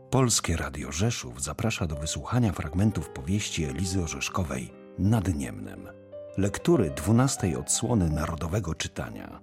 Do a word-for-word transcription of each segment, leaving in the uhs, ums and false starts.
Polskie Radio Rzeszów zaprasza do wysłuchania fragmentów powieści Elizy Orzeszkowej Nad Niemnem. Lektury dwunastej odsłony Narodowego Czytania.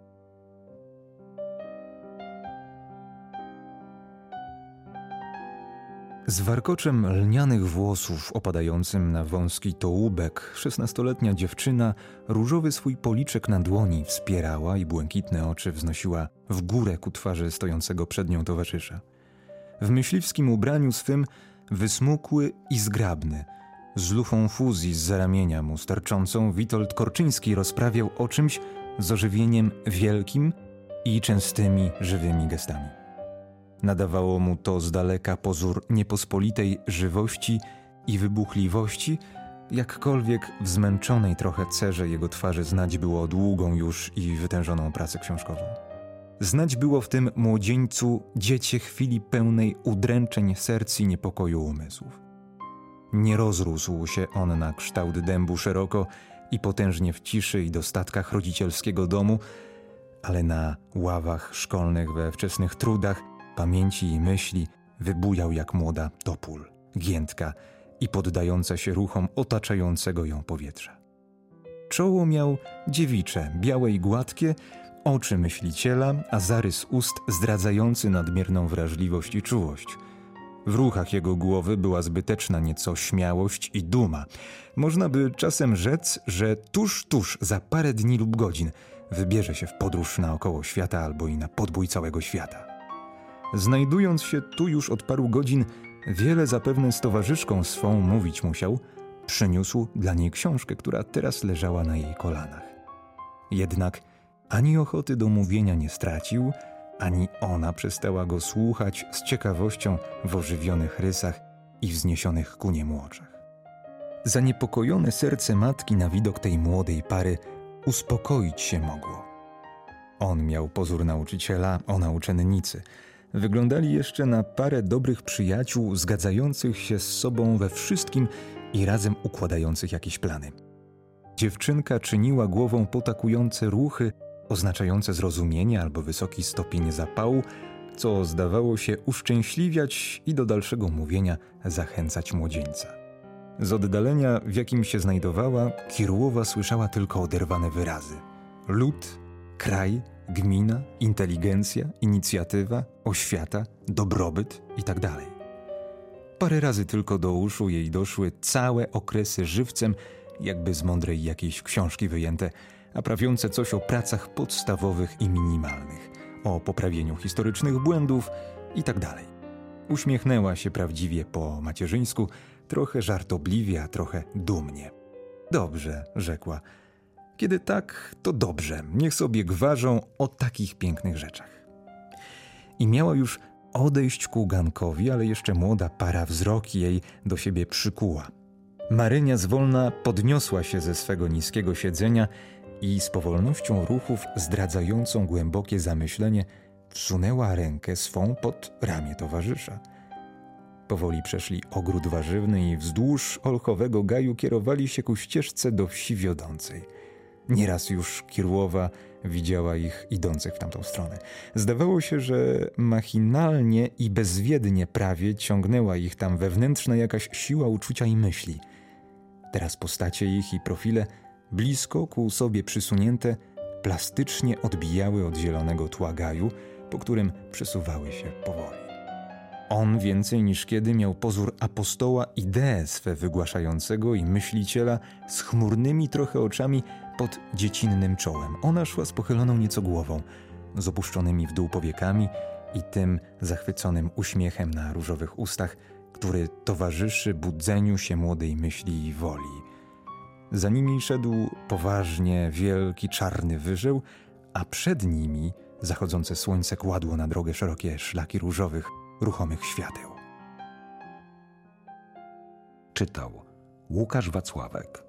Z warkoczem lnianych włosów opadającym na wąski tołubek szesnastoletnia dziewczyna różowy swój policzek na dłoni wspierała i błękitne oczy wznosiła w górę ku twarzy stojącego przed nią towarzysza. W myśliwskim ubraniu swym wysmukły i zgrabny, z lufą fuzji z ramienia mu starczącą, Witold Korczyński rozprawiał o czymś z ożywieniem wielkim i częstymi, żywymi gestami. Nadawało mu to z daleka pozór niepospolitej żywości i wybuchliwości, jakkolwiek w zmęczonej trochę cerze jego twarzy znać było długą już i wytężoną pracę książkową. Znać było w tym młodzieńcu dziecię chwili pełnej udręczeń serc i niepokoju umysłów. Nie rozrósł się on na kształt dębu szeroko i potężnie w ciszy i dostatkach rodzicielskiego domu, ale na ławach szkolnych we wczesnych trudach, pamięci i myśli wybujał jak młoda topól, giętka i poddająca się ruchom otaczającego ją powietrza. Czoło miał dziewicze, białe i gładkie, oczy myśliciela, a zarys ust zdradzający nadmierną wrażliwość i czułość. W ruchach jego głowy była zbyteczna nieco śmiałość i duma. Można by czasem rzec, że tuż, tuż za parę dni lub godzin wybierze się w podróż naokoło świata albo i na podbój całego świata. Znajdując się tu już od paru godzin, wiele zapewne z towarzyszką swą mówić musiał, przyniósł dla niej książkę, która teraz leżała na jej kolanach. Jednak ani ochoty do mówienia nie stracił, ani ona przestała go słuchać z ciekawością w ożywionych rysach i wzniesionych ku niemu oczach. Zaniepokojone serce matki na widok tej młodej pary uspokoić się mogło. On miał pozór nauczyciela, ona uczennicy. Wyglądali jeszcze na parę dobrych przyjaciół zgadzających się z sobą we wszystkim i razem układających jakieś plany. Dziewczynka czyniła głową potakujące ruchy oznaczające zrozumienie albo wysoki stopień zapału, co zdawało się uszczęśliwiać i do dalszego mówienia zachęcać młodzieńca. Z oddalenia, w jakim się znajdowała, Kirułowa słyszała tylko oderwane wyrazy. Lud, kraj, gmina, inteligencja, inicjatywa, oświata, dobrobyt itd. Parę razy tylko do uszu jej doszły całe okresy żywcem, jakby z mądrej jakiejś książki wyjęte, a prawiące coś o pracach podstawowych i minimalnych, o poprawieniu historycznych błędów itd. Uśmiechnęła się prawdziwie po macierzyńsku, trochę żartobliwie, a trochę dumnie. Dobrze, rzekła. Kiedy tak, to dobrze, niech sobie gwarzą o takich pięknych rzeczach. I miała już odejść ku gankowi, ale jeszcze młoda para wzrok jej do siebie przykuła. Marynia zwolna podniosła się ze swego niskiego siedzenia i z powolnością ruchów zdradzającą głębokie zamyślenie wsunęła rękę swą pod ramię towarzysza. Powoli przeszli ogród warzywny i wzdłuż olchowego gaju kierowali się ku ścieżce do wsi wiodącej. Nieraz już Kirułowa widziała ich idących w tamtą stronę. Zdawało się, że machinalnie i bezwiednie prawie ciągnęła ich tam wewnętrzna jakaś siła uczucia i myśli. Teraz postacie ich i profile, blisko ku sobie przysunięte, plastycznie odbijały od zielonego tła gaju, po którym przesuwały się powoli. On więcej niż kiedy miał pozór apostoła idee swe wygłaszającego i myśliciela z chmurnymi trochę oczami pod dziecinnym czołem. Ona szła z pochyloną nieco głową, z opuszczonymi w dół powiekami i tym zachwyconym uśmiechem na różowych ustach, który towarzyszy budzeniu się młodej myśli i woli. Za nimi szedł poważnie wielki czarny wyżeł, a przed nimi zachodzące słońce kładło na drogę szerokie szlaki różowych, ruchomych świateł. Czytał Łukasz Wacławek.